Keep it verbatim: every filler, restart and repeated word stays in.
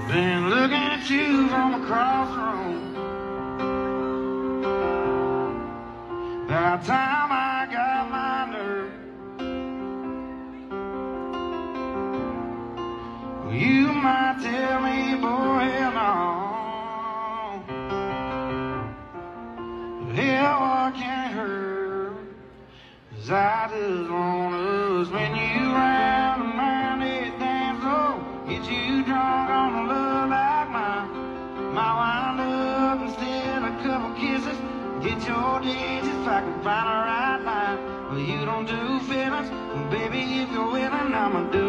Been looking at you from across the room. By the time I got my nerve, well, you might tell me, boy, hell no. Hell, what can it hurt? 'Cause I just want us when you round and round it damn slow. Get you drunk on a love like mine. Might wind up instead of a couple kisses. Get your digits if I can find a right line. Well, you don't do feelings, baby, if you're willing, I'ma do